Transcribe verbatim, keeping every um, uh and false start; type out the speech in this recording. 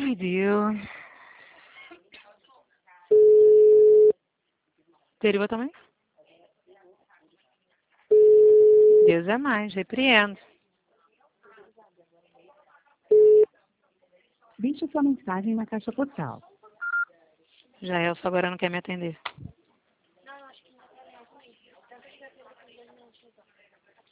Ai, Deus. Deriva também? Deus é mais, repreendo. Deixe sua mensagem na caixa postal. Já Elsa agora não quer me atender.